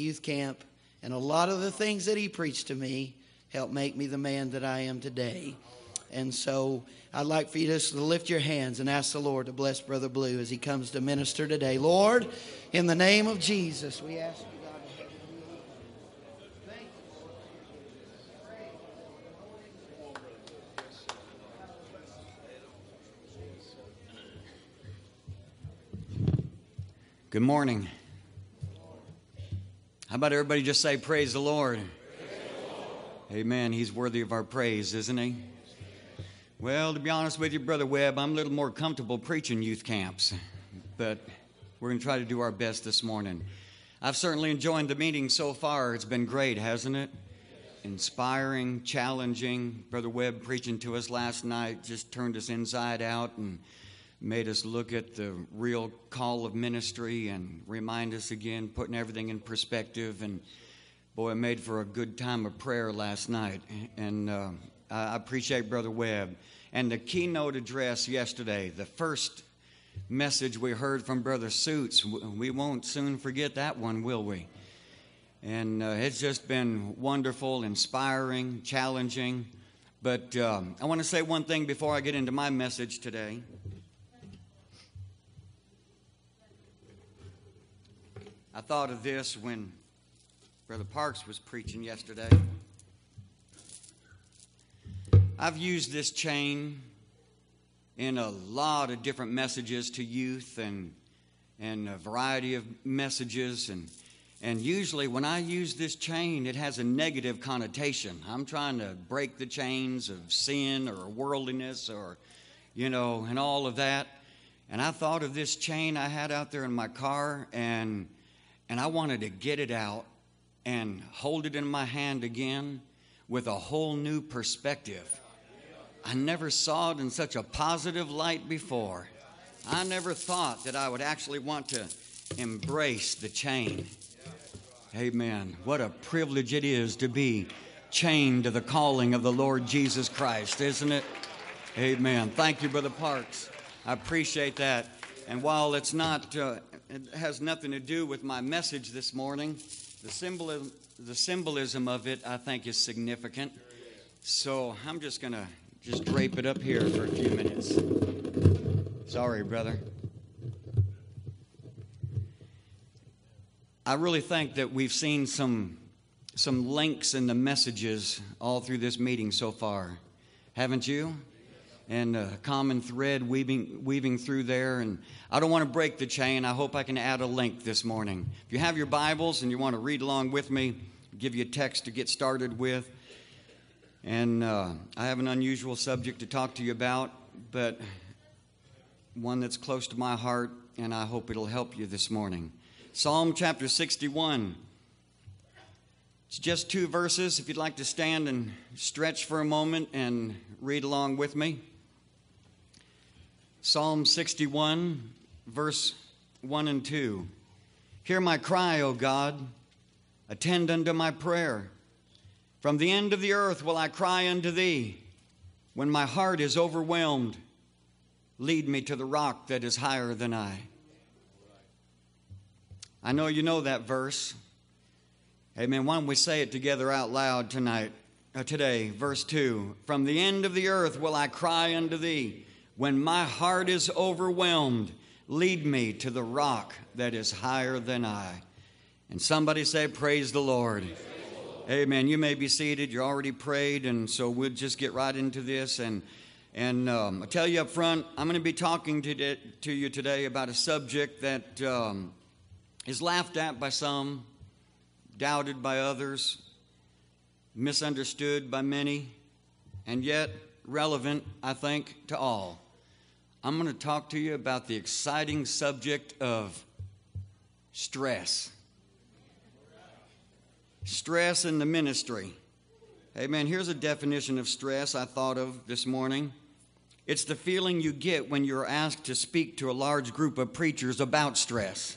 youth camp, and a lot of the things that he preached to me helped make me the man that I am today. And so I'd like for you just to lift your hands and ask the Lord to bless Brother Blue as he comes to minister today. Lord, in the name of Jesus, we ask you, God, to help him. Thank you. Good morning. How about everybody just say, praise the Lord? Praise the Lord. Amen. He's worthy of our praise, isn't he? Well, to be honest with you, Brother Webb, I'm a little more comfortable preaching youth camps, but we're going to try to do our best this morning. I've certainly enjoyed the meeting so far. It's been great, hasn't it? Inspiring, challenging. Brother Webb preaching to us last night just turned us inside out and made us look at the real call of ministry and remind us again, putting everything in perspective. And boy, it made for a good time of prayer last night. And I appreciate Brother Webb. And the keynote address yesterday, the first message we heard from Brother Suits, we won't soon forget that one, will we? And it's just been wonderful, inspiring, challenging. But I want to say one thing before I get into my message today. I thought of this when Brother Parks was preaching yesterday. I've used this chain in a lot of different messages to youth and a variety of messages. And usually when I use this chain, it has a negative connotation. I'm trying to break the chains of sin or worldliness or, and all of that. And I thought of this chain I had out there in my car, and I wanted to get it out and hold it in my hand again with a whole new perspective. I never saw it in such a positive light before. I never thought that I would actually want to embrace the chain. Amen. What a privilege it is to be chained to the calling of the Lord Jesus Christ, isn't it? Amen. Thank you, Brother Parks. I appreciate that. And while it's not... it has nothing to do with my message this morning. The symbolism of it, I think, is significant. So I'm just going to drape it up here for a few minutes. Sorry, brother. I really think that we've seen some links in the messages all through this meeting so far. Haven't you? And a common thread weaving through there. And I don't want to break the chain. I hope I can add a link this morning. If you have your Bibles and you want to read along with me, I'll give you a text to get started with. And I have an unusual subject to talk to you about, but one that's close to my heart, and I hope it'll help you this morning. Psalm chapter 61. It's just 2 verses. If you'd like to stand and stretch for a moment and read along with me. Psalm 61, verse 1 and 2. Hear my cry, O God. Attend unto my prayer. From the end of the earth will I cry unto thee. When my heart is overwhelmed, lead me to the rock that is higher than I. I know you know that verse. Amen. Why don't we say it together out loud today, verse 2. From the end of the earth will I cry unto thee. When my heart is overwhelmed, lead me to the rock that is higher than I. And somebody say, praise the Lord. Praise the Lord. Amen. You may be seated. You're already prayed, and so we'll just get right into this. And I'll tell you up front, I'm going to be talking to you today about a subject that is laughed at by some, doubted by others, misunderstood by many, and yet relevant, I think, to all. I'm going to talk to you about the exciting subject of stress. Stress in the ministry. Amen. Here's a definition of stress I thought of this morning. It's the feeling you get when you're asked to speak to a large group of preachers about stress.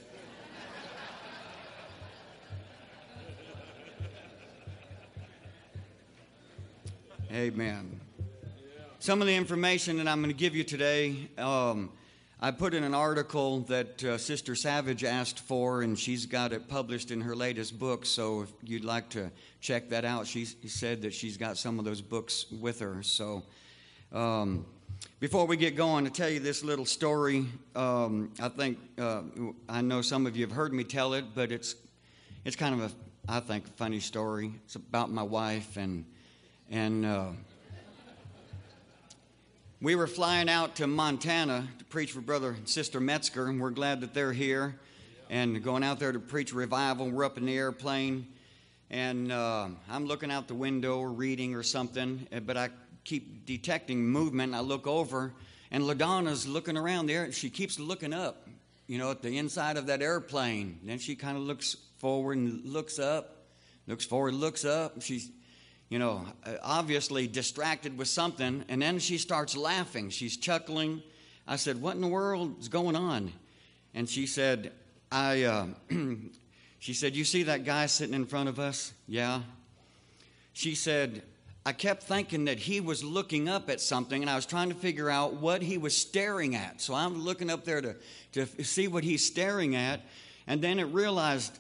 Amen. Some of the information that I'm going to give you today, I I put in an article that Sister Savage asked for, and she's got it published in her latest book, so if you'd like to check that out, she said that she's got some of those books with her. So before we get going, to tell you this little story, I think, I know some of you have heard me tell it, but it's kind of I think, a funny story. It's about my wife, and we were flying out to Montana to preach for Brother and Sister Metzger, and we're glad that they're here and going out there to preach revival. We're up in the airplane, and I'm looking out the window or reading or something, but I keep detecting movement. I look over, and LaDonna's looking around there, and she keeps looking up, at the inside of that airplane. And then she kind of looks forward and looks up, looks forward, looks up. She's obviously distracted with something, and then she starts laughing. She's chuckling. I said, "What in the world is going on?" And she said, she said, "You see that guy sitting in front of us?" "Yeah." She said, "I kept thinking that he was looking up at something, and I was trying to figure out what he was staring at. So I'm looking up there to see what he's staring at, and then I realized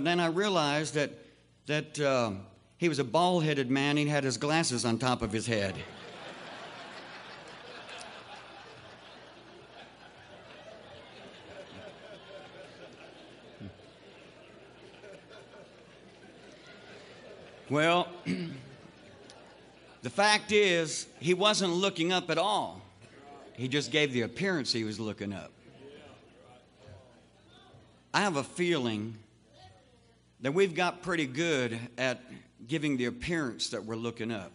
that he was a bald-headed man. He had his glasses on top of his head." Well, the fact is, he wasn't looking up at all. He just gave the appearance he was looking up. I have a feeling that we've got pretty good at giving the appearance that we're looking up.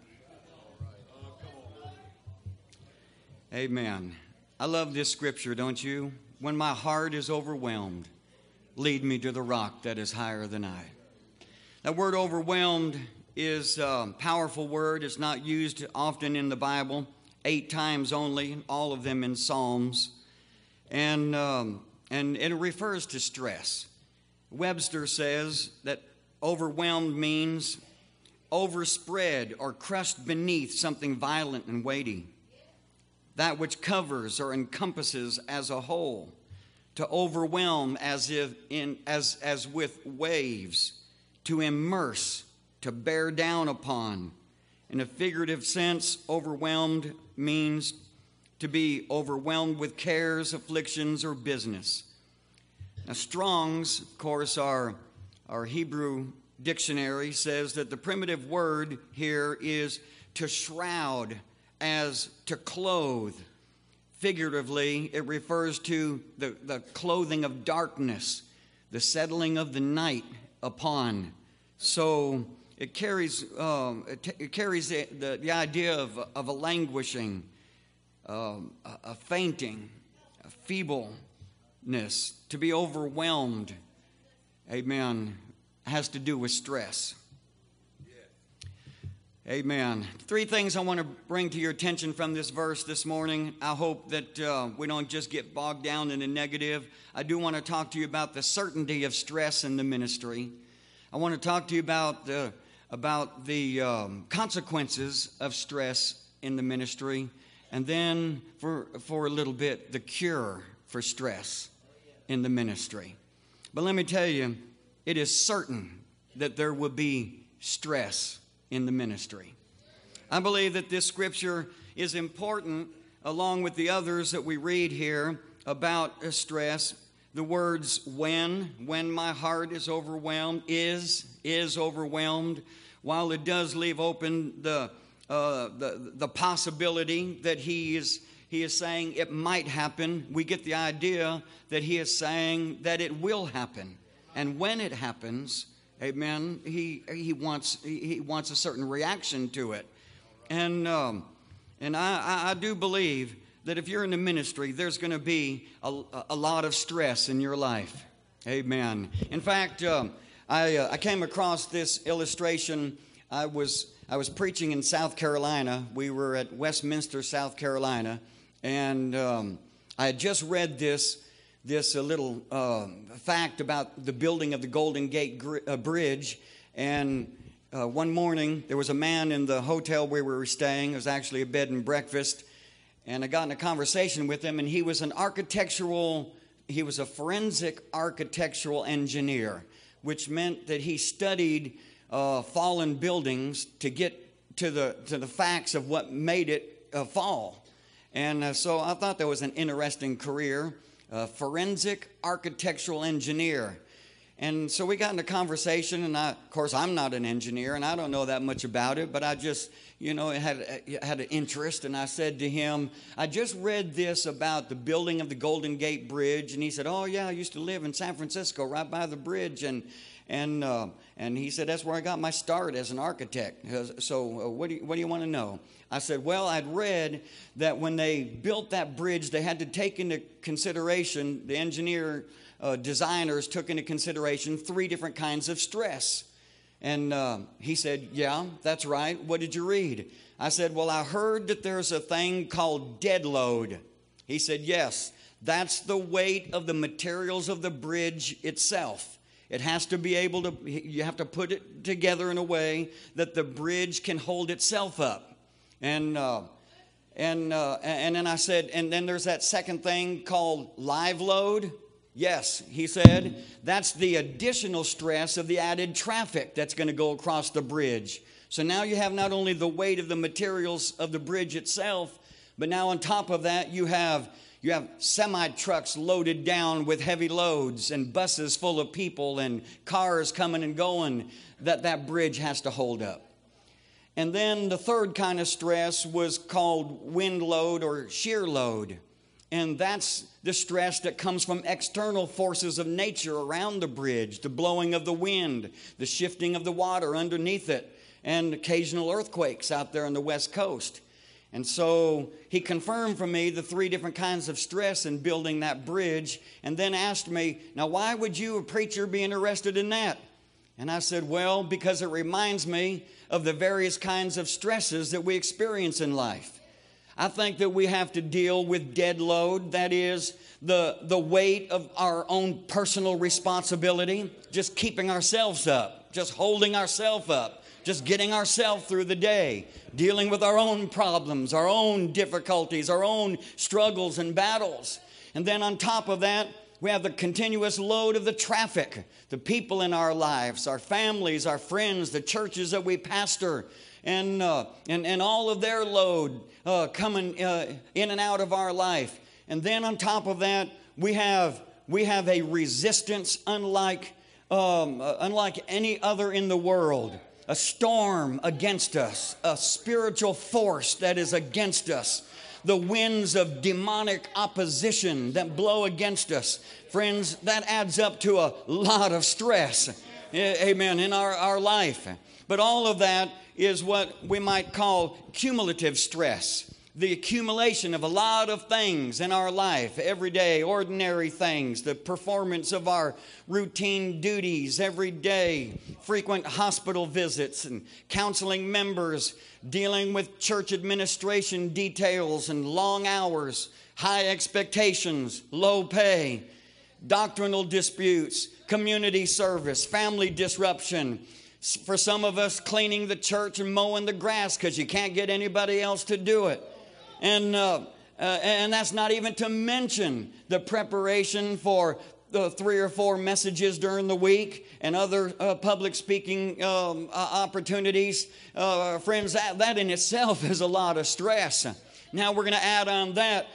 Amen. I love this scripture, don't you? "When my heart is overwhelmed, lead me to the rock that is higher than I." That word overwhelmed is a powerful word. It's not used often in the Bible, 8 times only, all of them in Psalms. And it refers to stress. Webster says that overwhelmed means overspread or crushed beneath something violent and weighty. That which covers or encompasses as a whole. To overwhelm as with waves. To immerse, to bear down upon. In a figurative sense, overwhelmed means to be overwhelmed with cares, afflictions, or business. Now, Strong's, of course, our Hebrew dictionary says that the primitive word here is to shroud, as to clothe. Figuratively, it refers to the clothing of darkness, the settling of the night upon. So it carries the idea of a languishing, a fainting, a feebleness. To be overwhelmed, amen, has to do with stress. Amen. 3 things I want to bring to your attention from this verse this morning. I hope that we don't just get bogged down in the negative. I do want to talk to you about the certainty of stress in the ministry. I want to talk to you about the consequences of stress in the ministry, and then for a little bit, the cure for stress in the ministry. But let me tell you, it is certain that there will be stress in the ministry. I believe that this scripture is important, along with the others that we read here about stress. The words when my heart is overwhelmed, is overwhelmed, while it does leave open the possibility that he is saying it might happen, we get the idea that he is saying that it will happen. And when it happens, amen, he wants a certain reaction to it. And I do believe that if you're in the ministry, there's going to be a lot of stress in your life. Amen. In fact, I came across this illustration. I was preaching in South Carolina. We were at Westminster, South Carolina, and I had just read this little fact about the building of the Golden Gate Bridge. And one morning, there was a man in the hotel where we were staying. It was actually a bed and breakfast. And I got in a conversation with him, and he was a forensic architectural engineer, which meant that he studied fallen buildings to get to the facts of what made it fall. And so I thought that was an interesting career, forensic architectural engineer. And so we got into conversation, and of course, I'm not an engineer, and I don't know that much about it, but I just, had an interest, and I said to him, I just read this about the building of the Golden Gate Bridge, and he said, oh, yeah, I used to live in San Francisco right by the bridge, and he said, that's where I got my start as an architect. So what do you want to know? I said, well, I'd read that when they built that bridge, they had to take into consideration, the designers took into consideration 3 different kinds of stress. And he said, yeah, that's right. What did you read? I said, well, I heard that there's a thing called dead load. He said, yes, that's the weight of the materials of the bridge itself. It has to be you have to put it together in a way that the bridge can hold itself up. And then I said, and then there's that second thing called live load. Yes, he said, that's the additional stress of the added traffic that's going to go across the bridge. So now you have not only the weight of the materials of the bridge itself, but now on top of that you have semi-trucks loaded down with heavy loads and buses full of people and cars coming and going that bridge has to hold up. And then the third kind of stress was called wind load or shear load. And that's the stress that comes from external forces of nature around the bridge, the blowing of the wind, the shifting of the water underneath it, and occasional earthquakes out there on the West Coast. And so he confirmed for me the 3 different kinds of stress in building that bridge, and then asked me, now why would you, a preacher, be interested in that? And I said, well, because it reminds me of the various kinds of stresses that we experience in life. I think that we have to deal with dead load, that is, the weight of our own personal responsibility, just keeping ourselves up, just holding ourselves up, just getting ourselves through the day, dealing with our own problems, our own difficulties, our own struggles and battles. And then on top of that, we have the continuous load of the traffic, the people in our lives, our families, our friends, the churches that we pastor, and all of their load coming in and out of our life. And then on top of that, we have a resistance unlike any other in the world. A storm against us, a spiritual force that is against us. The winds of demonic opposition that blow against us. Friends, that adds up to a lot of stress, amen, in our life. But all of that is what we might call cumulative stress. The accumulation of a lot of things in our life, everyday, ordinary things, the performance of our routine duties every day, frequent hospital visits and counseling members, dealing with church administration details and long hours, high expectations, low pay, doctrinal disputes, community service, family disruption. For some of us, cleaning the church and mowing the grass because you can't get anybody else to do it. And that's not even to mention the preparation for the 3 or 4 messages during the week and other public speaking opportunities. Friends, that in itself is a lot of stress. Now we're going to add on that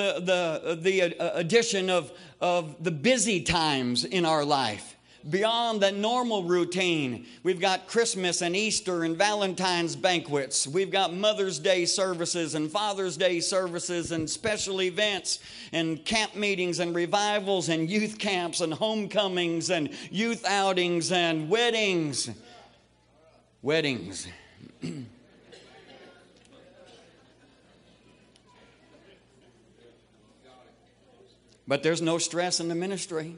the addition of the busy times in our life. Beyond the normal routine, we've got Christmas and Easter and Valentine's banquets. We've got Mother's Day services and Father's Day services and special events and camp meetings and revivals and youth camps and homecomings and youth outings and weddings. Weddings. But there's no stress in the ministry.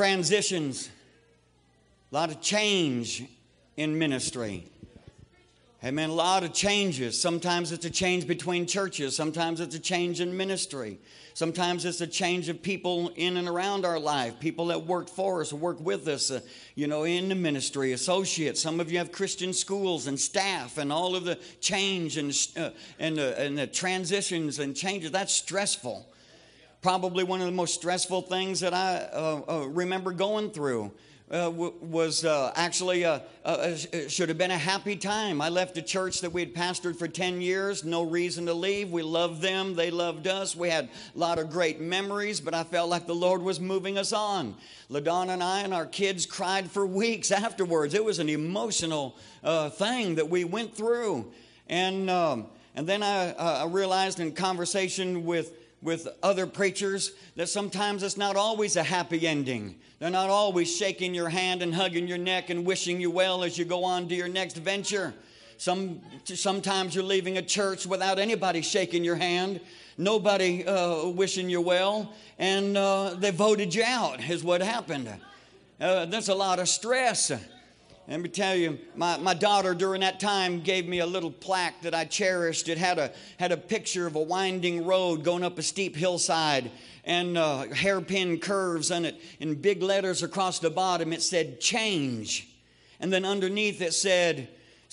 Transitions, a lot of change in ministry. Amen. A lot of changes. Sometimes it's a change between churches. Sometimes it's a change in ministry. Sometimes it's a change of people in and around our life, people that work for us or work with us, in the ministry, associates. Some of you have Christian schools and staff and all of the change and the transitions and changes. That's stressful. Probably one of the most stressful things that I remember going through. Was actually should have been a happy time. I left a church that we had pastored for 10 years. No reason to leave. We loved them. They loved us. We had a lot of great memories, but I felt like the Lord was moving us on. LaDonna and I and our kids cried for weeks afterwards. It was an emotional thing that we went through. And then I realized in conversation with other preachers that sometimes it's not always a happy ending. They're not always shaking your hand and hugging your neck and wishing you well as you go on to your next venture. Sometimes you're leaving a church without anybody shaking your hand, nobody wishing you well, and they voted you out is what happened. That's a lot of stress. Let me tell you, my daughter during that time gave me a little plaque that I cherished. It had a picture of a winding road going up a steep hillside and hairpin curves on it. In big letters across the bottom, it said change. And then underneath it said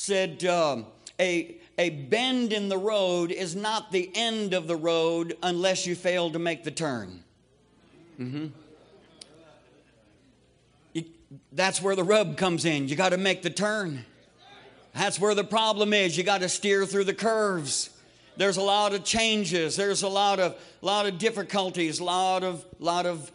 a bend in the road is not the end of the road unless you fail to make the turn. That's where the rub comes in. You got to make the turn. That's where the problem is. You got to steer through the curves. There's a lot of changes. There's a lot of difficulties. A lot of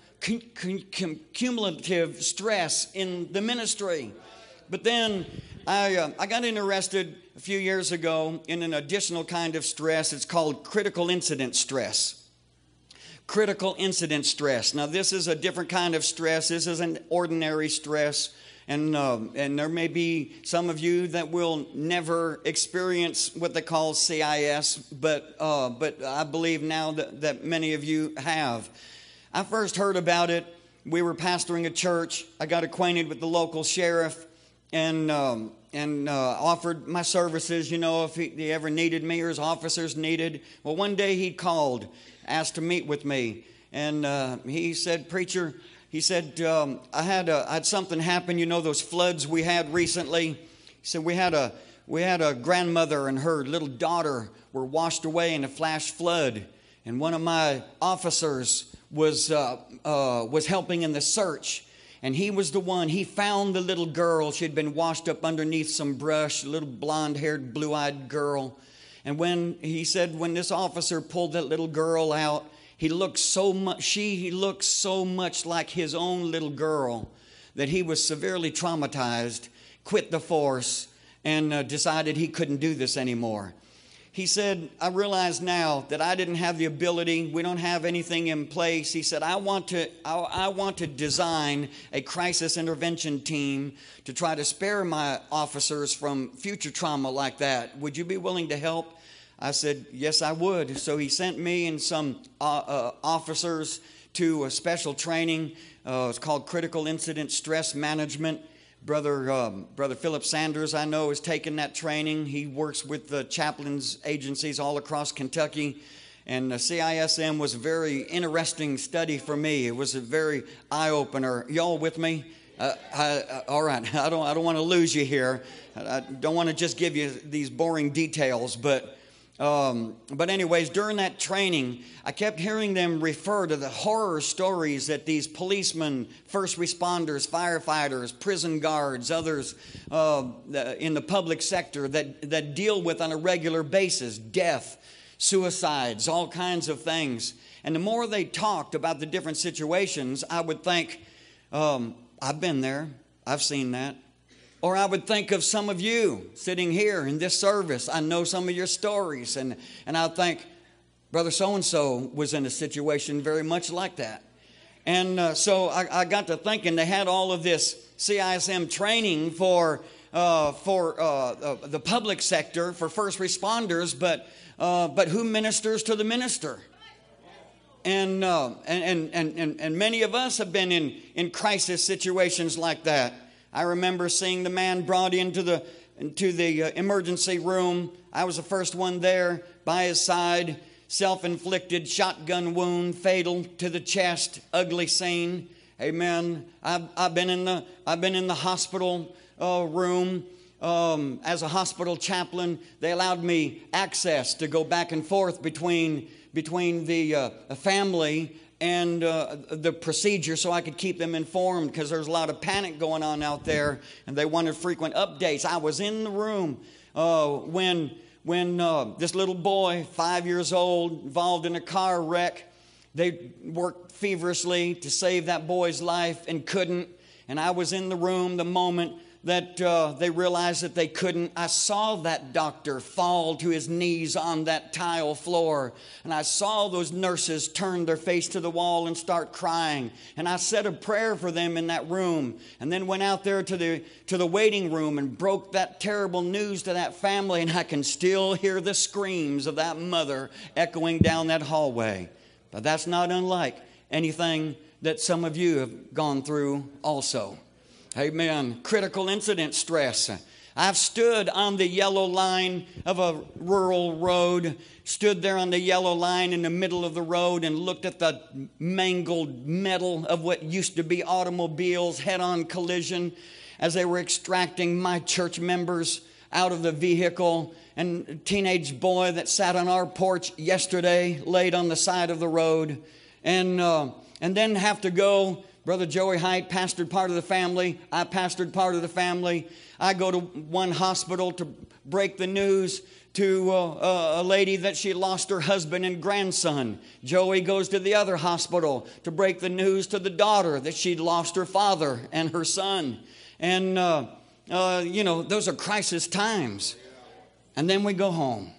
cumulative stress in the ministry. But then I got interested a few years ago in an additional kind of stress. It's called critical incident stress. Critical incident stress. Now, this is a different kind of stress. This is an ordinary stress. And there may be some of you that will never experience what they call CIS, but I believe now that many of you have. I first heard about it. We were pastoring a church. I got acquainted with the local sheriff and offered my services, if he ever needed me or his officers needed. Well, one day he called, asked to meet with me, and he said, "Preacher," he said, I had something happen. Those floods we had recently. He said we had a grandmother and her little daughter were washed away in a flash flood, and one of my officers was helping in the search. And he was the one, he found the little girl. She had been washed up underneath some brush, a little blonde-haired, blue-eyed girl. And when this officer pulled that little girl out, she looked so much like his own little girl that he was severely traumatized, quit the force, and decided he couldn't do this anymore. He said, "I realize now that I didn't have the ability. We don't have anything in place." He said, I want to design a crisis intervention team to try to spare my officers from future trauma like that. Would you be willing to help? I said, yes, I would. So he sent me and some officers to a special training. It's called Critical Incident Stress Management. Brother Philip Sanders, I know, has taken that training. He works with the chaplains agencies all across Kentucky. And CISM was a very interesting study for me. It was a very eye-opener. Y'all with me? All right. I don't want to lose you here. I don't want to just give you these boring details, but anyways, during that training, I kept hearing them refer to the horror stories that these policemen, first responders, firefighters, prison guards, others in the public sector that deal with on a regular basis, death, suicides, all kinds of things. And the more they talked about the different situations, I would think, I've been there, I've seen that. Or I would think of some of you sitting here in this service. I know some of your stories. And I'd think, Brother so-and-so was in a situation very much like that. And so I got to thinking they had all of this CISM training for the public sector, for first responders, but who ministers to the minister? And many of us have been in crisis situations like that. I remember seeing the man brought into the into the emergency room. I was the first one there by his side. Self-inflicted shotgun wound, fatal to the chest, ugly scene. Amen. I've been in the hospital room as a hospital chaplain. They allowed me access to go back and forth between the family and the procedure, so I could keep them informed, because there's a lot of panic going on out there, and they wanted frequent updates. I was in the room when this little boy, 5 years old, involved in a car wreck. They worked feverishly to save that boy's life and couldn't. And I was in the room the moment that they realized that they couldn't. I saw that doctor fall to his knees on that tile floor. And I saw those nurses turn their face to the wall and start crying. And I said a prayer for them in that room. And then went out there to the waiting room and broke that terrible news to that family. And I can still hear the screams of that mother echoing down that hallway. But that's not unlike anything that some of you have gone through also. Amen. Critical incident stress. I've stood on the yellow line of a rural road, stood there on the yellow line in the middle of the road and looked at the mangled metal of what used to be automobiles, head-on collision, as they were extracting my church members out of the vehicle. And a teenage boy that sat on our porch yesterday laid on the side of the road. And then have to go. Brother Joey Height pastored part of the family. I pastored part of the family. I go to one hospital to break the news to a lady that she lost her husband and grandson. Joey goes to the other hospital to break the news to the daughter that she'd lost her father and her son. And, those are crisis times. And then we go home.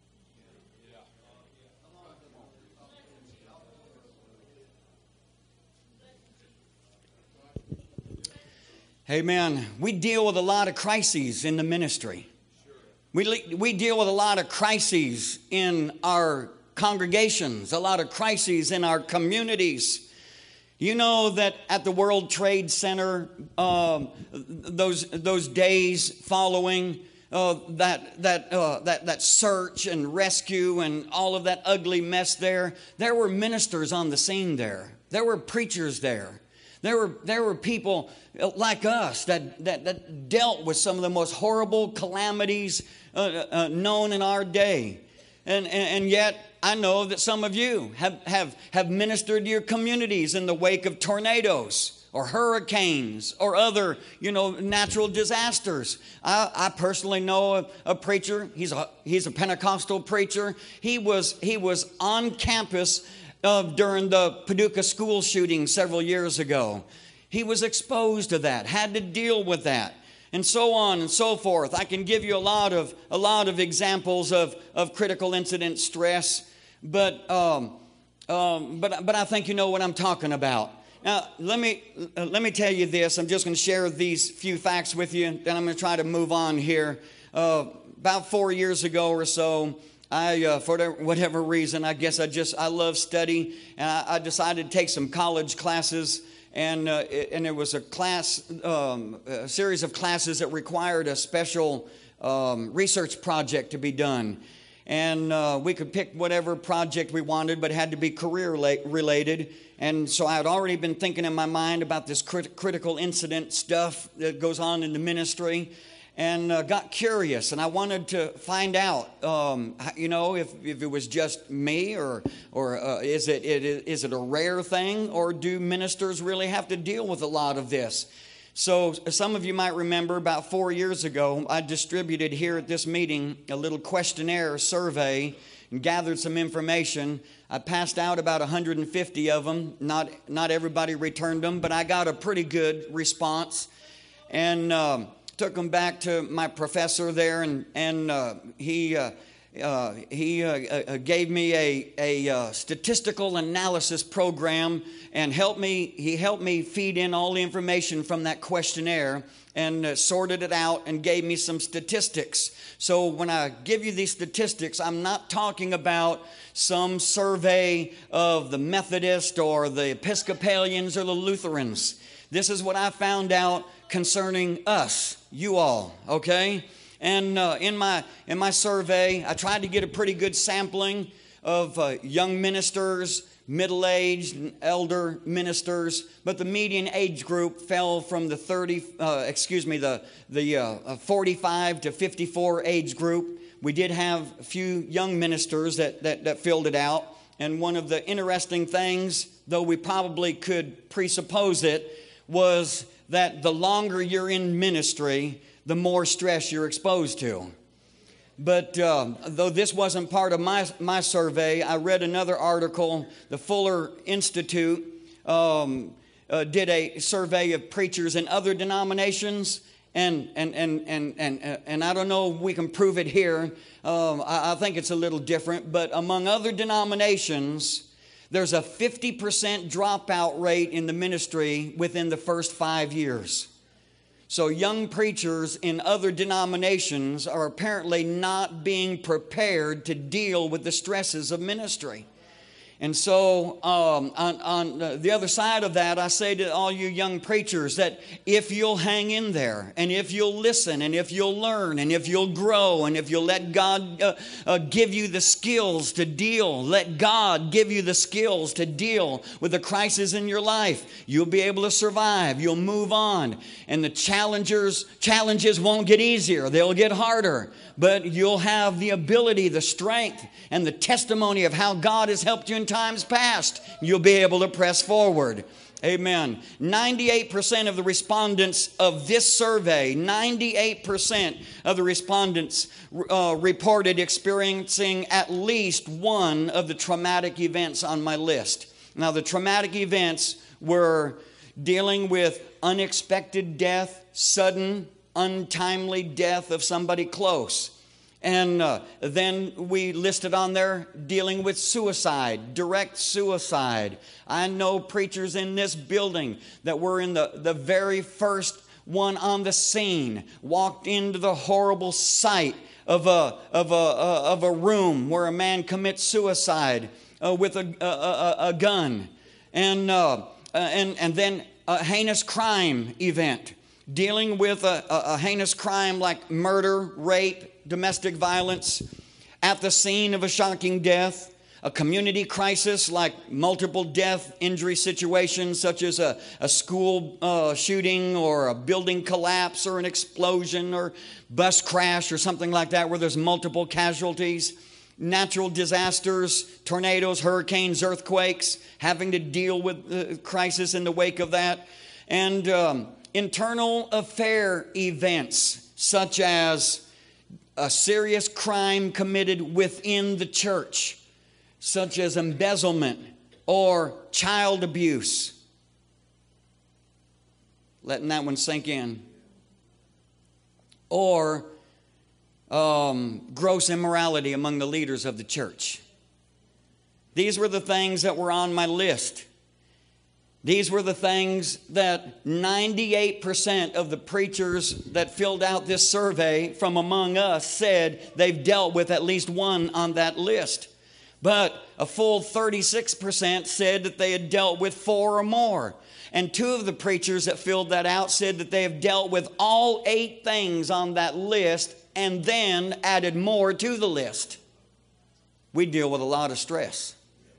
Amen. We deal with a lot of crises in the ministry. We deal with a lot of crises in our congregations, a lot of crises in our communities. You know that at the World Trade Center, those days following that search and rescue and all of that ugly mess there were ministers on the scene there. There were preachers there. There were people like us that dealt with some of the most horrible calamities known in our day. And yet I know that some of you have ministered to your communities in the wake of tornadoes or hurricanes or other, natural disasters. I personally know a preacher. He's a Pentecostal preacher. He was on campus during the Paducah school shooting several years ago. He was exposed to that, had to deal with that, and so on and so forth. I can give you a lot of examples of critical incident stress, but I think you know what I'm talking about. Now, let me tell you this. I'm just going to share these few facts with you, then I'm going to try to move on here. About 4 years ago or so, I, for whatever reason, I guess I love study, and I decided to take some college classes, and it was a series of classes that required a special research project to be done. And we could pick whatever project we wanted, but it had to be career related. And so I had already been thinking in my mind about this critical incident stuff that goes on in the ministry. And got curious, and I wanted to find out, if it was just me, or is it a rare thing, or do ministers really have to deal with a lot of this? So some of you might remember about 4 years ago, I distributed here at this meeting a little questionnaire survey and gathered some information. I passed out about 150 of them. Not everybody returned them, but I got a pretty good response, and took them back to my professor there, and he gave me a statistical analysis program, and he helped me feed in all the information from that questionnaire and sorted it out and gave me some statistics. So when I give you these statistics, I'm not talking about some survey of the Methodist or the Episcopalians or the Lutherans. This is what I found out concerning us, you all, okay? And in my survey, I tried to get a pretty good sampling of young ministers, middle-aged and elder ministers, but the median age group fell from the 45 to 54 age group. We did have a few young ministers that filled it out. And one of the interesting things, though we probably could presuppose it, was that the longer you're in ministry, the more stress you're exposed to. But though this wasn't part of my survey, I read another article. The Fuller Institute did a survey of preachers in other denominations, and I don't know if we can prove it here. I think it's a little different, but among other denominations, there's a 50% dropout rate in the ministry within the first 5 years. So young preachers in other denominations are apparently not being prepared to deal with the stresses of ministry. And so on the other side of that, I say to all you young preachers that if you'll hang in there, and if you'll listen, and if you'll learn, and if you'll grow, and if you'll let God give you the skills to deal, let God give you the skills to deal with the crisis in your life, you'll be able to survive. You'll move on. And the challenges won't get easier. They'll get harder. But you'll have the ability, the strength, and the testimony of how God has helped you in times past. You'll be able to press forward. Amen. 98% of the respondents of this survey, 98% of the respondents reported experiencing at least one of the traumatic events on my list. Now, the traumatic events were dealing with unexpected death, sudden, untimely death of somebody close. And then we listed on there dealing with suicide, direct suicide. I know preachers in this building that were in the very first one on the scene, walked into the horrible sight of a room where a man commits suicide with a gun. And then a heinous crime event, dealing with a heinous crime like murder, rape, domestic violence, at the scene of a shocking death, a community crisis like multiple death injury situations such as a school shooting or a building collapse or an explosion or bus crash or something like that where there's multiple casualties, natural disasters, tornadoes, hurricanes, earthquakes, having to deal with the crisis in the wake of that, and internal affair events such as a serious crime committed within the church, such as embezzlement or child abuse. Letting that one sink in. Or gross immorality among the leaders of the church. These were the things that were on my list. These were the things that 98% of the preachers that filled out this survey from among us said they've dealt with at least one on that list. But a full 36% said that they had dealt with 4 or more. And 2 of the preachers that filled that out said that they have dealt with all 8 things on that list and then added more to the list. We deal with a lot of stress.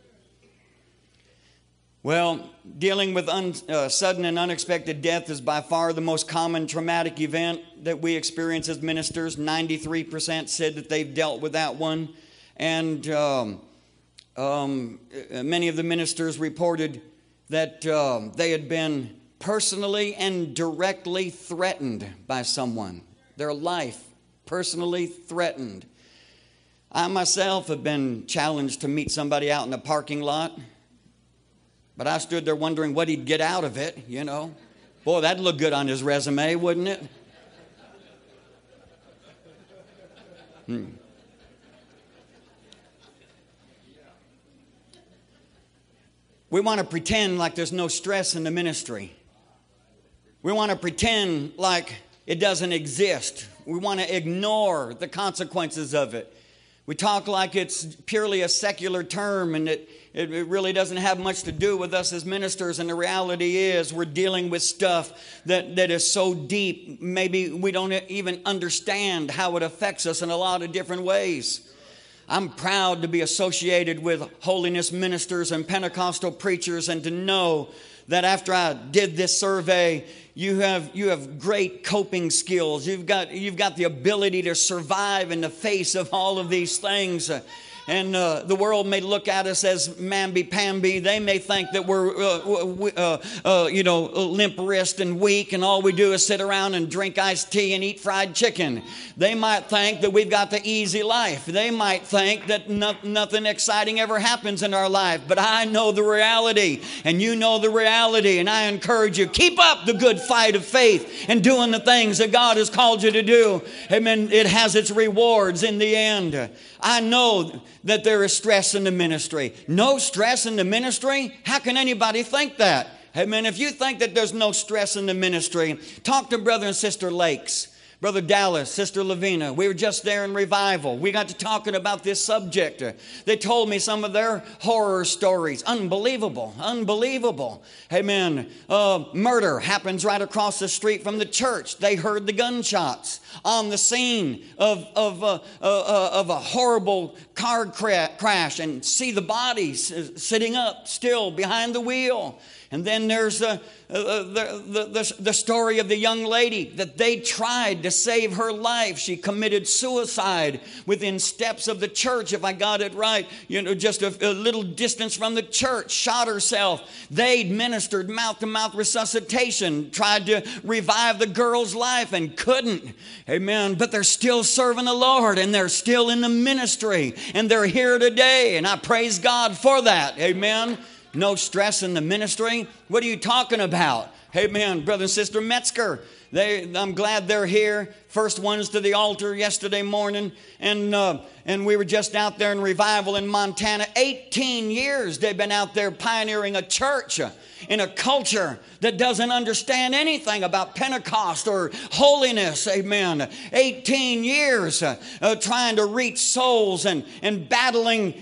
Well, dealing with sudden and unexpected death is by far the most common traumatic event that we experience as ministers. 93% said that they've dealt with that one. And many of the ministers reported that they had been personally and directly threatened by someone. Their life personally threatened. I myself have been challenged to meet somebody out in a parking lot. But I stood there wondering what he'd get out of it, you know. Boy, that'd look good on his resume, wouldn't it? We want to pretend like there's no stress in the ministry. We want to pretend like it doesn't exist. We want to ignore the consequences of it. We talk like it's purely a secular term and it really doesn't have much to do with us as ministers. And the reality is we're dealing with stuff that is so deep, maybe we don't even understand how it affects us in a lot of different ways. I'm proud to be associated with holiness ministers and Pentecostal preachers, and to know that after I did this survey, you have great coping skills. You've got the ability to survive in the face of all of these things. And the world may look at us as mamby-pamby. They may think that we're, limp wrist and weak, and all we do is sit around and drink iced tea and eat fried chicken. They might think that we've got the easy life. They might think that nothing exciting ever happens in our life. But I know the reality, and you know the reality, and I encourage you, keep up the good fight of faith and doing the things that God has called you to do. Amen. It has its rewards in the end. I know that there is stress in the ministry. No stress in the ministry? How can anybody think that? Amen. If you think that there's no stress in the ministry, talk to Brother and Sister Lakes. Brother Dallas, Sister Lavina, we were just there in revival. We got to talking about this subject. They told me some of their horror stories. Unbelievable, unbelievable. Amen. Murder happens right across the street from the church. They heard the gunshots on the scene of a horrible car crash and see the bodies sitting up still behind the wheel. And then there's the story of the young lady that they tried to save her life. She committed suicide within steps of the church, if I got it right. Just a little distance from the church, shot herself. They administered mouth-to-mouth resuscitation, tried to revive the girl's life and couldn't. Amen. But they're still serving the Lord, and they're still in the ministry, and they're here today, and I praise God for that. Amen. No stress in the ministry? What are you talking about? Amen. Brother and Sister Metzger, I'm glad they're here. First ones to the altar yesterday morning. And we were just out there in revival in Montana. 18 years they've been out there pioneering a church in a culture that doesn't understand anything about Pentecost or holiness. Amen. 18 years trying to reach souls and battling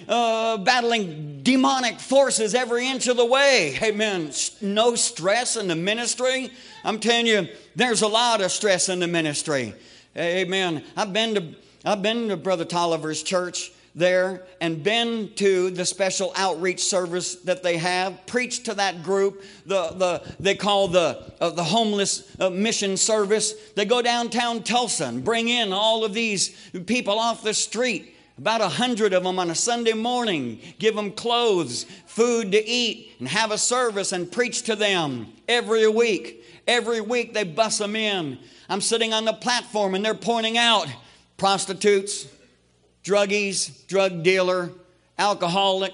demonic forces every inch of the way. Amen. No stress in the ministry. I'm telling you, there's a lot of stress in the ministry. Amen. I've been to Brother Tolliver's church there and been to the special outreach service that they have, preached to that group, they call the homeless mission service. They go downtown Tulsa and bring in all of these people off the street, about 100 of them on a Sunday morning, give them clothes, food to eat, and have a service and preach to them every week. Every week they bus them in. I'm sitting on the platform and they're pointing out prostitutes, druggies, drug dealer, alcoholic,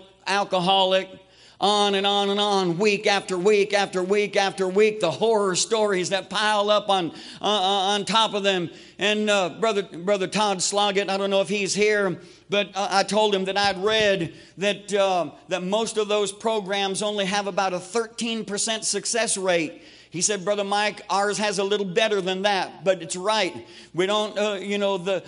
on and on and on, week after week after week after week, the horror stories that pile up on top of them. And Brother Todd Sloggett, I don't know if he's here, but I told him that I'd read that most of those programs only have about a 13% success rate. He said, Brother Mike, ours has a little better than that, but it's right. We don't, the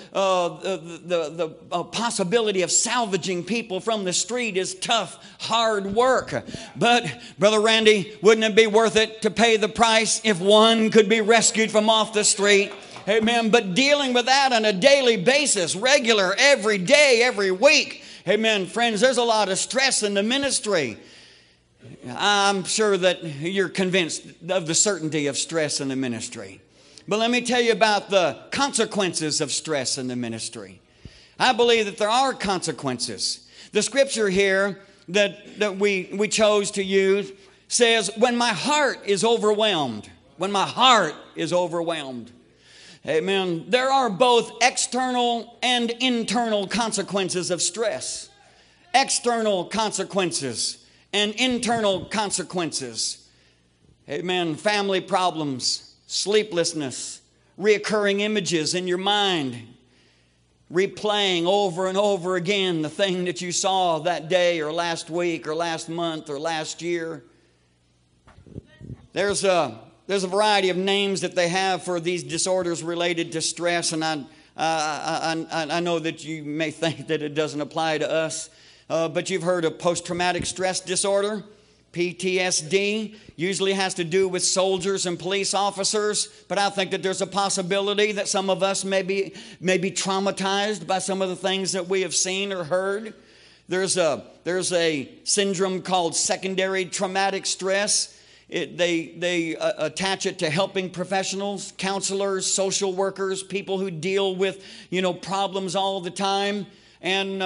possibility of salvaging people from the street is tough, hard work. But, Brother Randy, wouldn't it be worth it to pay the price if one could be rescued from off the street? Amen. But dealing with that on a daily basis, regular, every day, every week. Amen. Friends, there's a lot of stress in the ministry. I'm sure that you're convinced of the certainty of stress in the ministry. But let me tell you about the consequences of stress in the ministry. I believe that there are consequences. The scripture here that we chose to use says, when my heart is overwhelmed. When my heart is overwhelmed. Amen. There are both external and internal consequences of stress. External consequences and internal consequences. Amen. Family problems, sleeplessness, reoccurring images in your mind, replaying over and over again the thing that you saw that day or last week or last month or last year. There's a variety of names that they have for these disorders related to stress, and I know that you may think that it doesn't apply to us, but you've heard of post-traumatic stress disorder. PTSD usually has to do with soldiers and police officers, but I think that there's a possibility that some of us may be traumatized by some of the things that we have seen or heard. There's a syndrome called secondary traumatic stress. They attach it to helping professionals, counselors, social workers, people who deal with problems all the time. And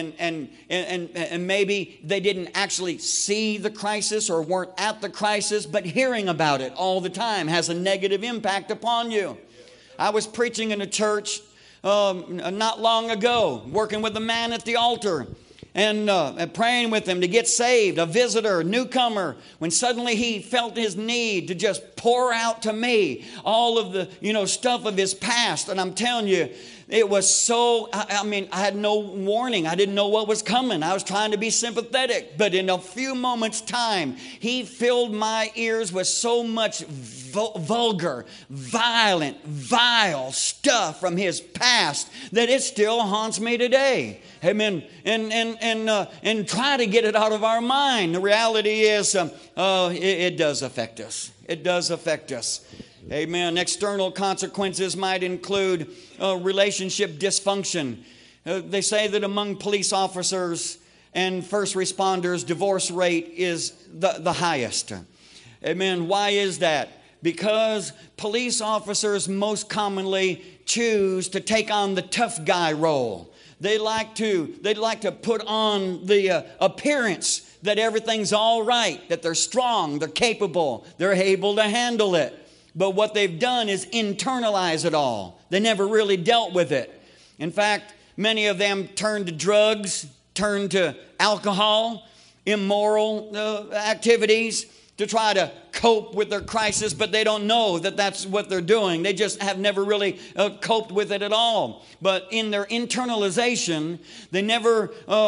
maybe they didn't actually see the crisis or weren't at the crisis, but hearing about it all the time has a negative impact upon you. I was preaching in a church not long ago, working with a man at the altar and praying with him to get saved, a visitor, newcomer, when suddenly he felt his need to just pour out to me all of the stuff of his past. And I'm telling you, it was so, I had no warning. I didn't know what was coming. I was trying to be sympathetic. But in a few moments' time, he filled my ears with so much vulgar, violent, vile stuff from his past that it still haunts me today. Amen. And try to get it out of our mind. The reality is it does affect us. It does affect us. Amen. External consequences might include relationship dysfunction. They say that among police officers and first responders, divorce rate is the highest. Amen. Why is that? Because police officers most commonly choose to take on the tough guy role. They'd like to put on the appearance that everything's all right, that they're strong, they're capable, they're able to handle it. But what they've done is internalize it all. They never really dealt with it. In fact, many of them turn to drugs, turn to alcohol, immoral activities to try to cope with their crisis, but they don't know that that's what they're doing. They just have never really coped with it at all. But in their internalization, they never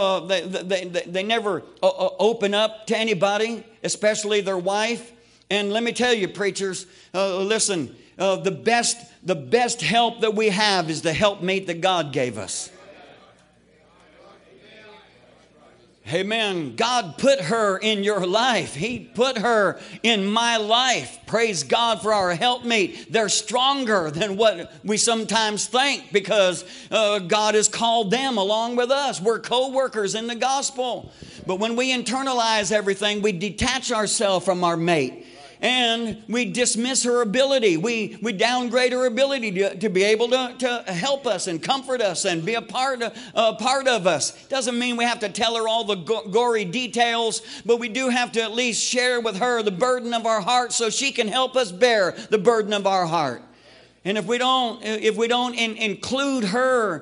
open up to anybody, especially their wife. And let me tell you, preachers, listen, the best help that we have is the helpmate that God gave us. Amen. God put her in your life. He put her in my life. Praise God for our helpmate. They're stronger than what we sometimes think because God has called them along with us. We're co-workers in the gospel. But when we internalize everything, we detach ourselves from our mate. And we dismiss her ability. We downgrade her ability to be able to help us and comfort us and be a part of us. Doesn't mean we have to tell her all the gory details, but we do have to at least share with her the burden of our heart so she can help us bear the burden of our heart. And if we don't include her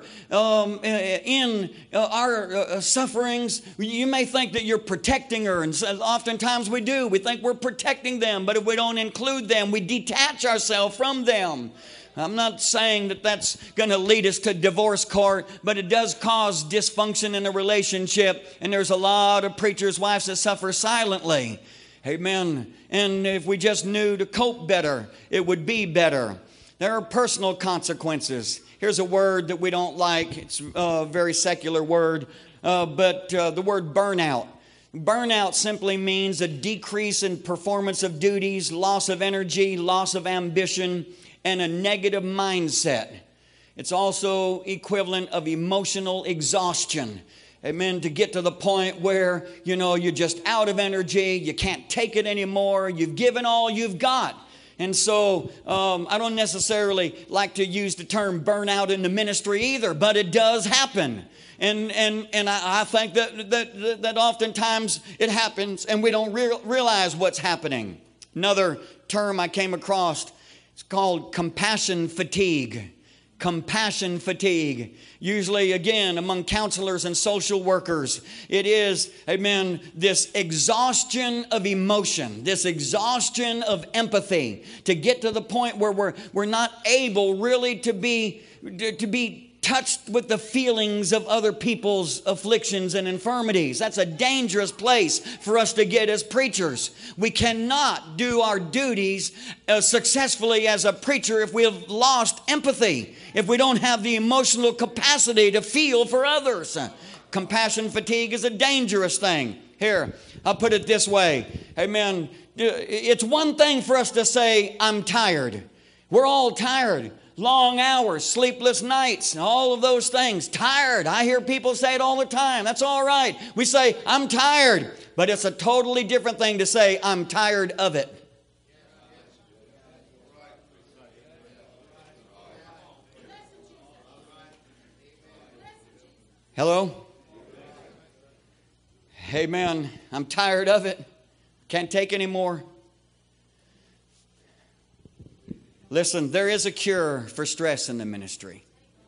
in our sufferings, you may think that you're protecting her. And oftentimes we do. We think we're protecting them. But if we don't include them, we detach ourselves from them. I'm not saying that that's going to lead us to divorce court, but it does cause dysfunction in a relationship. And there's a lot of preachers' wives that suffer silently. Amen. And if we just knew to cope better, it would be better. There are personal consequences. Here's a word that we don't like. It's a very secular word, but the word burnout. Burnout simply means a decrease in performance of duties, loss of energy, loss of ambition, and a negative mindset. It's also equivalent of emotional exhaustion. Amen. To get to the point where, you're just out of energy, you can't take it anymore, you've given all you've got. And so I don't necessarily like to use the term burnout in the ministry either, but it does happen. And I think that oftentimes it happens and we don't realize what's happening. Another term I came across, it's called compassion fatigue. Compassion fatigue. Usually, again, among counselors and social workers, it is, amen, this exhaustion of emotion, this exhaustion of empathy to get to the point where we're not able really to be touched with the feelings of other people's afflictions and infirmities. That's a dangerous place for us to get as preachers. We cannot do our duties successfully as a preacher if we have lost empathy, if we don't have the emotional capacity to feel for others. Compassion fatigue is a dangerous thing. Here, I'll put it this way. Amen. It's one thing for us to say, I'm tired. We're all tired. Long hours, sleepless nights, all of those things. Tired. I hear people say it all the time. That's all right. We say, I'm tired. But it's a totally different thing to say, I'm tired of it. Hello? Amen. I'm tired of it. Can't take any more. Listen, there is a cure for stress in the ministry.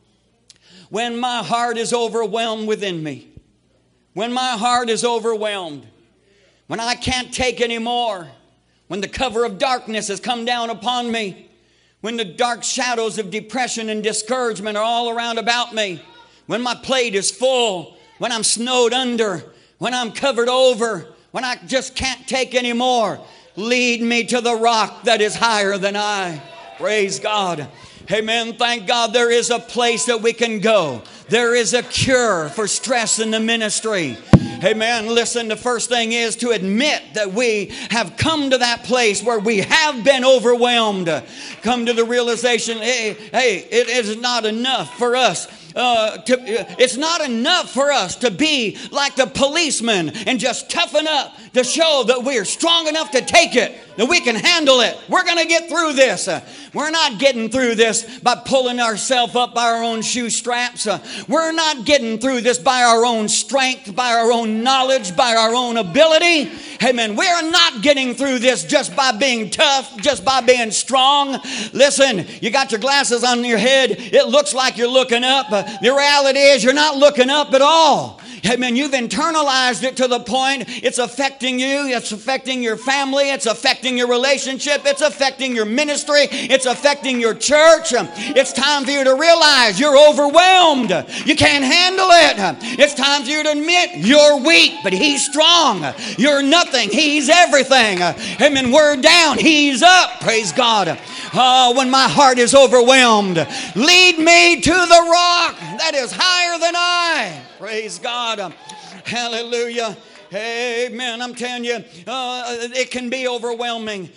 When my heart is overwhelmed within me, when my heart is overwhelmed, when I can't take any more, when the cover of darkness has come down upon me, when the dark shadows of depression and discouragement are all around about me, when my plate is full, when I'm snowed under, when I'm covered over, when I just can't take any more, lead me to the rock that is higher than I. Praise God. Amen. Thank God there is a place that we can go. There is a cure for stress in the ministry. Amen. Listen, the first thing is to admit that we have come to that place where we have been overwhelmed. Come to the realization, hey, it is not enough for us. It's not enough for us to be like the policeman and just toughen up to show that we're strong enough to take it, that we can handle it. We're going to get through this. We're not getting through this by pulling ourselves up by our own shoe straps. We're not getting through this by our own strength, by our own knowledge, by our own ability. Amen. We're not getting through this just by being tough, just by being strong. Listen, you got your glasses on your head. It looks like you're looking up. The reality is you're not looking up at all. Amen. You've internalized it to the point it's affecting you. It's affecting your family. It's affecting your relationship. It's affecting your ministry. It's affecting your church. It's time for you to realize you're overwhelmed. You can't handle it. It's time for you to admit you're weak, but He's strong. You're nothing. He's everything. Amen. We're down. He's up. Praise God. Oh, when my heart is overwhelmed, lead me to the rock that is higher than I. Praise God. Hallelujah. Amen. I'm telling you, it can be overwhelming.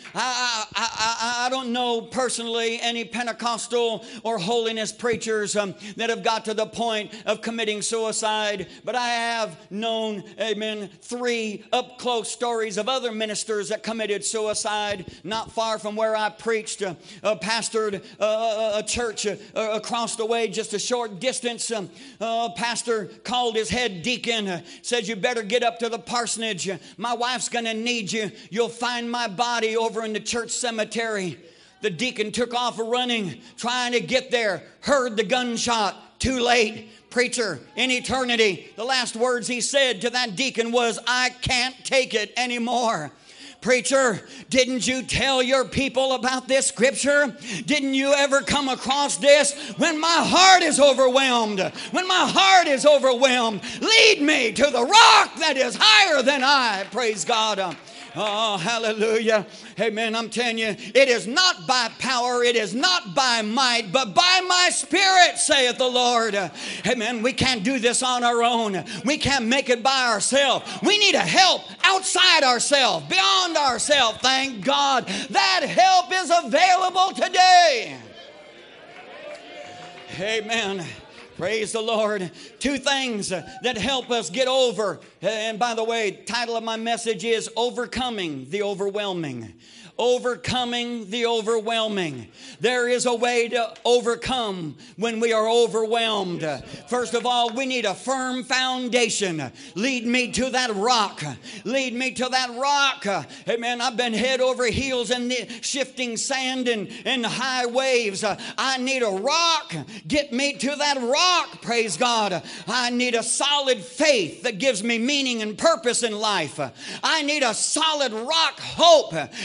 I don't know personally any Pentecostal or holiness preachers that have got to the point of committing suicide, but I have known, amen, 3 up-close stories of other ministers that committed suicide not far from where I preached, pastored a church across the way, just a short distance. Pastor called his head deacon, said, you better get up to the parsonage. My wife's going to need you. You'll find my body over in the church cemetery. The deacon took off running, trying to get there, heard the gunshot, too late. Preacher, in eternity, the last words he said to that deacon was, I can't take it anymore. Preacher, didn't you tell your people about this scripture? Didn't you ever come across this? When my heart is overwhelmed, lead me to the rock that is higher than I. Praise God. Oh, hallelujah. Amen. I'm telling you, it is not by power, it is not by might, but by my Spirit, saith the Lord. Amen. We can't do this on our own. We can't make it by ourselves. We need a help outside ourselves, beyond ourselves. Thank God that help is available today. Amen. Praise the Lord. 2 things that help us get over. And by the way, title of my message is Overcoming the Overwhelming. Overcoming the overwhelming. There is a way to overcome when we are overwhelmed. First of all, we need a firm foundation. Lead me to that rock. Lead me to that rock. Amen. I've been head over heels in the shifting sand and high waves. I need a rock. Get me to that rock. Praise God. I need a solid faith that gives me meaning and purpose in life. I need a solid rock hope. Amen.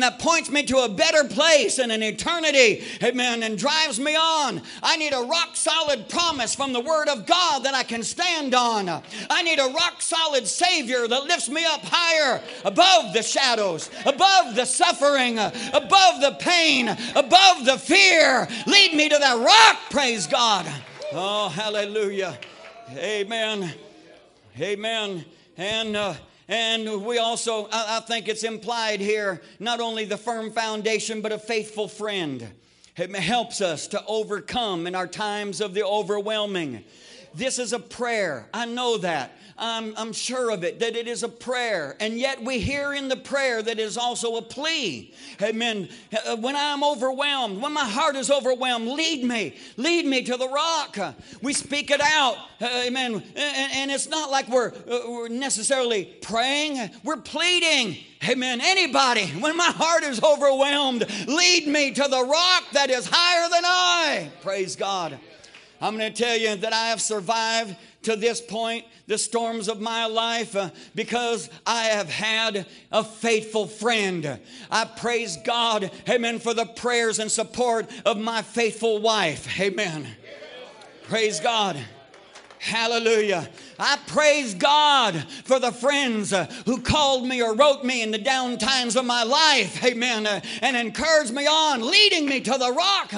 that points me to a better place and an eternity, amen, and drives me on. I need a rock solid promise from the Word of God that I can stand on. I need a rock solid Savior that lifts me up higher, above the shadows, above the suffering, above the pain, above the fear. Lead me to that rock, praise God. Oh, hallelujah. Amen. Amen. And we also, I think it's implied here, not only the firm foundation, but a faithful friend. It helps us to overcome in our times of the overwhelming. This is a prayer. I know that. I'm sure of it, that it is a prayer. And yet we hear in the prayer that it is also a plea. Amen. When I'm overwhelmed, when my heart is overwhelmed, lead me to the rock. We speak it out. Amen. And it's not like we're necessarily praying. We're pleading. Amen. Anybody, when my heart is overwhelmed, lead me to the rock that is higher than I. Praise God. I'm going to tell you that I have survived to this point, the storms of my life, because I have had a faithful friend. I praise God, amen, for the prayers and support of my faithful wife. Amen. Praise God. Hallelujah. I praise God for the friends who called me or wrote me in the down times of my life. Amen. And encouraged me on, leading me to the rock,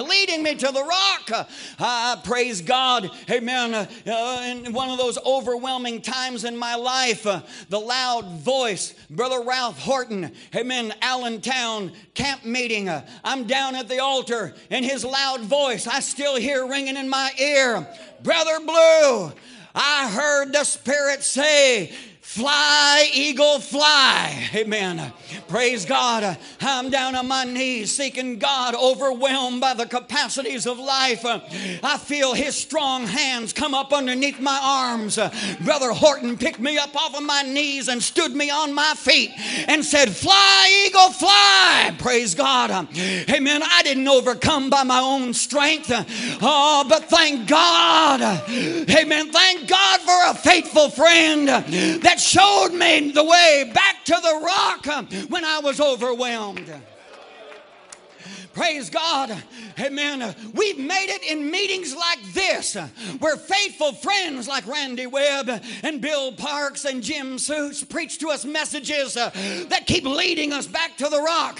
I praise God. Amen. In one of those overwhelming times in my life, the loud voice, Brother Ralph Horton, amen, Allentown camp meeting. I'm down at the altar and his loud voice I still hear ringing in my ear. Brother Blue, I heard the Spirit say, fly, eagle, fly. Amen. Praise God. I'm down on my knees seeking God, overwhelmed by the capacities of life. I feel His strong hands come up underneath my arms. Brother Horton picked me up off of my knees and stood me on my feet and said, fly, eagle, fly. Praise God. Amen. I didn't overcome by my own strength. Oh, but thank God. Amen. Thank God for a faithful friend that showed me the way back to the rock when I was overwhelmed. Praise God. Amen. We've made it in meetings like this, where faithful friends like Randy Webb and Bill Parks and Jim Suits preach to us messages that keep leading us back to the rock,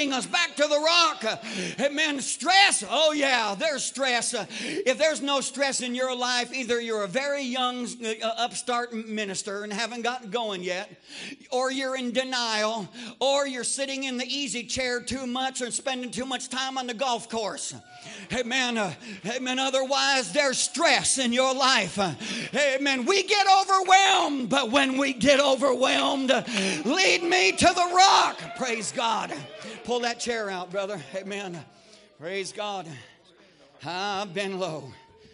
Amen. Stress. Oh yeah, there's stress. If there's no stress in your life, either you're a very young upstart minister and haven't gotten going yet, or you're in denial, or you're sitting in the easy chair too much and spending too much time on the golf course. Amen. Amen. Otherwise, there's stress in your life. Amen. We get overwhelmed, but when we get overwhelmed, lead me to the rock. Praise God. Pull that chair out, brother. Amen. Praise God. I've been low.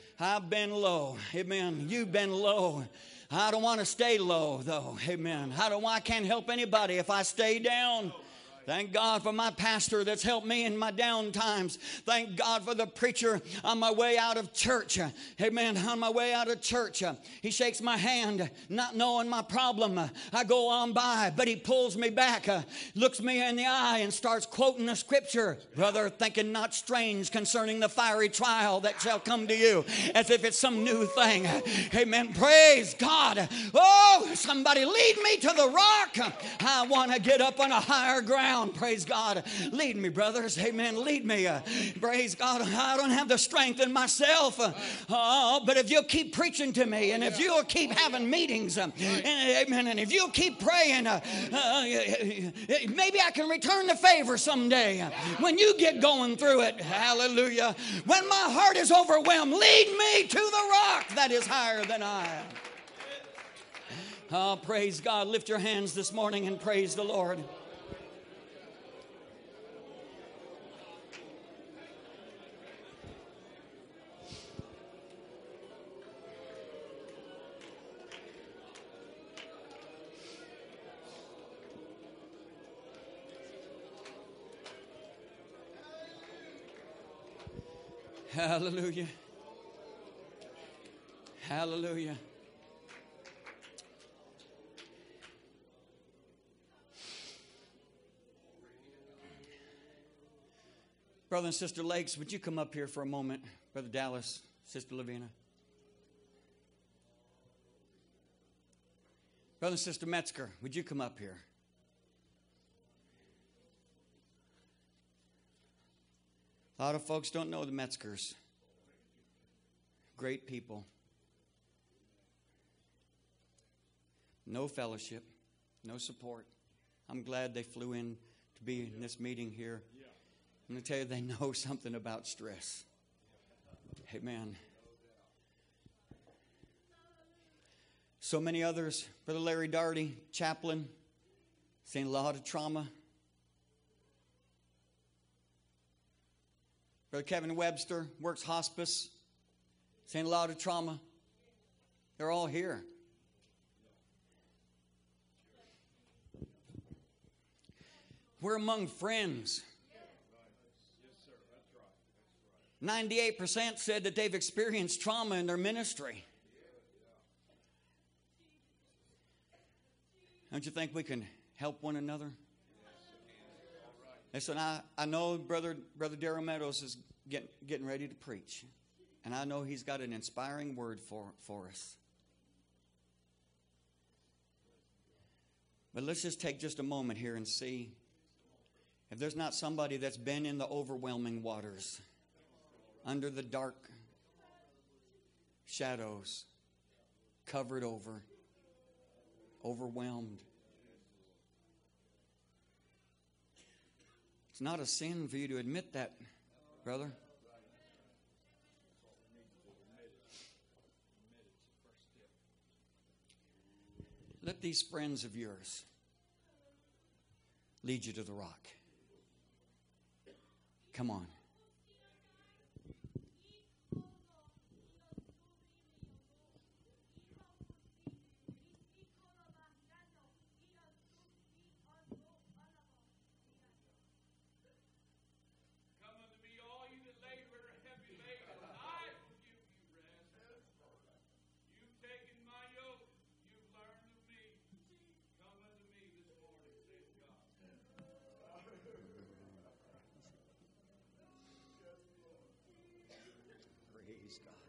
Amen. You've been low. I don't want to stay low, though. Amen. I can't help anybody if I stay down. Thank God for my pastor that's helped me in my down times. Thank God for the preacher on my way out of church. Amen. On my way out of church, he shakes my hand, not knowing my problem. I go on by, but he pulls me back, looks me in the eye and starts quoting the scripture. Brother, thinking not strange concerning the fiery trial that shall come to you, as if it's some new thing. Amen. Praise God. Oh, somebody lead me to the rock. I want to get up on a higher ground. Praise God. Lead me, brothers. Amen. Lead me. Praise God. I don't have the strength in myself. But if you'll keep preaching to me, and if you'll keep having meetings, amen, and if you'll keep praying, maybe I can return the favor someday when you get going through it. Hallelujah. When my heart is overwhelmed, lead me to the rock that is higher than I. Oh, praise God. Lift your hands this morning and praise the Lord. Hallelujah. Hallelujah. Brother and Sister Lakes, would you come up here for a moment? Brother Dallas, Sister Lavina. Brother and Sister Metzger, would you come up here? A lot of folks don't know the Metzgers. Great people. No fellowship, no support. I'm glad they flew in to be in this meeting here. I'm going to tell you, they know something about stress. Amen. So many others. Brother Larry Darty, chaplain, seen a lot of trauma. Brother Kevin Webster works hospice, seen a lot of trauma. They're all here. We're among friends. 98% said that they've experienced trauma in their ministry. Don't you think we can help one another? Listen, I know Brother Darrell Meadows is getting ready to preach. And I know he's got an inspiring word for us. But let's just take just a moment here and see if there's not somebody that's been in the overwhelming waters, under the dark shadows, covered over, overwhelmed. It's not a sin for you to admit that, brother. Let these friends of yours lead you to the rock. Come on. Praise God.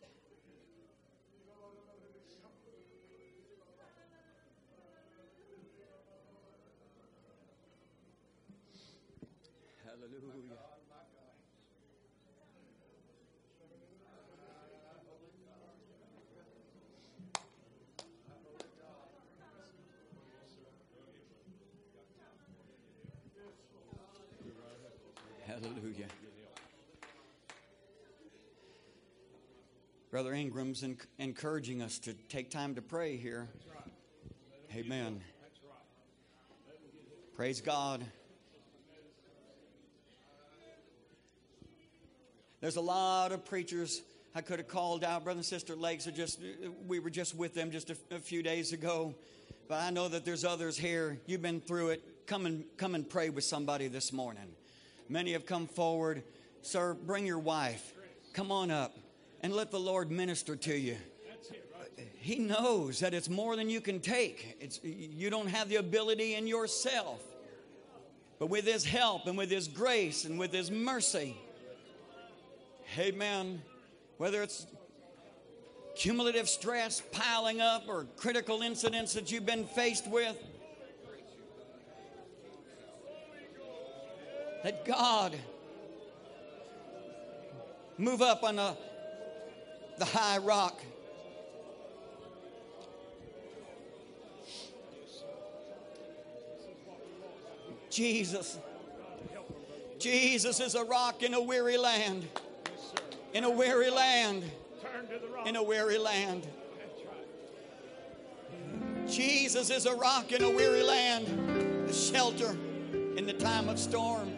Hallelujah. Hallelujah. Brother Ingram's encouraging us to take time to pray here. Amen. Praise God. There's a lot of preachers I could have called out. Brother and Sister Lakes we were just with them just a few days ago. But I know that there's others here. You've been through it. Come and pray with somebody this morning. Many have come forward. Sir, bring your wife. Come on up and let the Lord minister to you. He knows that it's more than you can take. You don't have the ability in yourself. But with His help and with His grace and with His mercy, amen, whether it's cumulative stress piling up or critical incidents that you've been faced with, let God move up on the high rock. Jesus is a rock in a weary land. In a weary land. In a weary land. Jesus is a rock in a weary land. A shelter in the time of storm.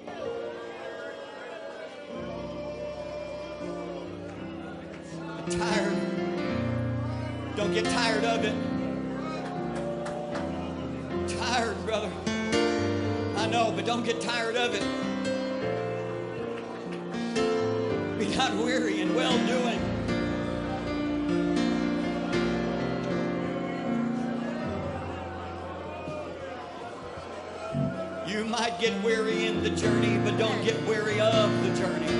Tired. Don't get tired of it. Tired, brother. I know, but don't get tired of it. Be not weary in well-doing. You might get weary in the journey, but don't get weary of the journey.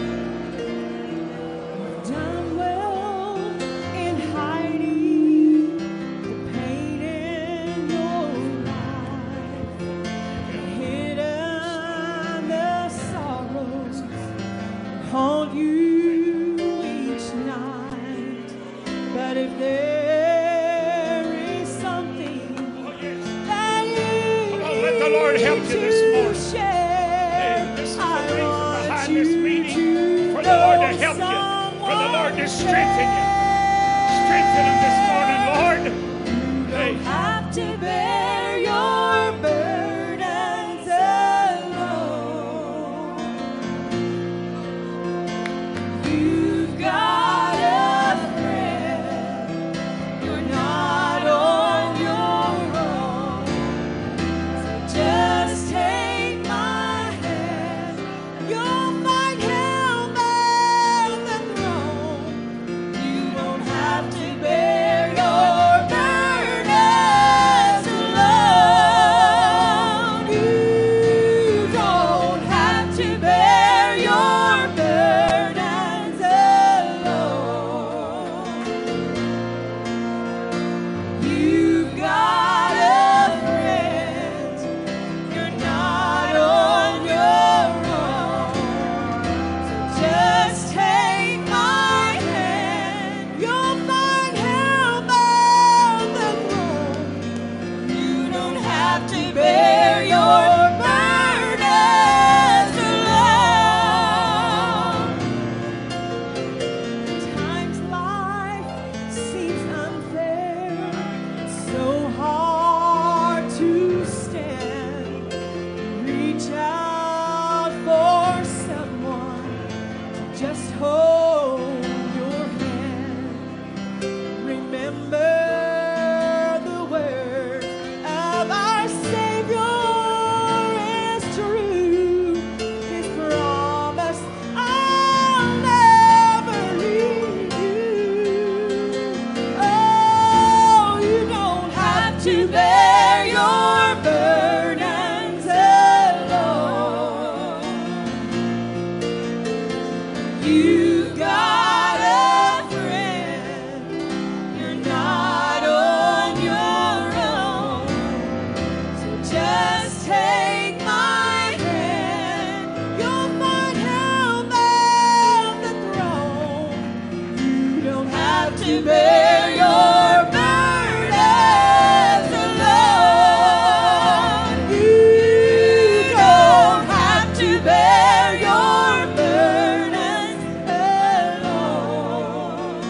Done well in hiding the pain in your life, hidden the sorrows haunt you each night. But if there is something that you let the Lord help you this morning. share, This is the I reason want behind you this meeting, to for the Lord to know help you, for the Lord to someone strengthen you. Strengthen them this morning, Lord. Hey. have to bear your burdens alone. You've got a friend. You're not on your own. So just take my hand. You'll find help at the throne. You don't have to bear your burdens alone. You don't have to bear your burdens alone. You've got a friend. You're not on your own. So just take my hand. You'll find help at the throne. You don't have to bear your burdens alone. Times life seems unfair, so hard to stand. Reach out for someone to just hold your hand. Remember the words of our Savior is true. His promise, I'll never leave you. Oh, you don't have to bear your burdens alone. You've got a friend. You're not on your own. So just take my hand. You'll find help at the throne. You don't have to bear your burdens alone. You don't have to bear your burdens alone.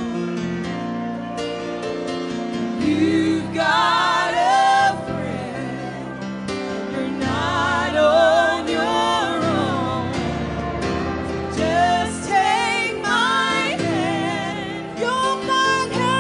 You've got a friend. You're not on your own. Just take my hand. You'll find help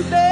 bear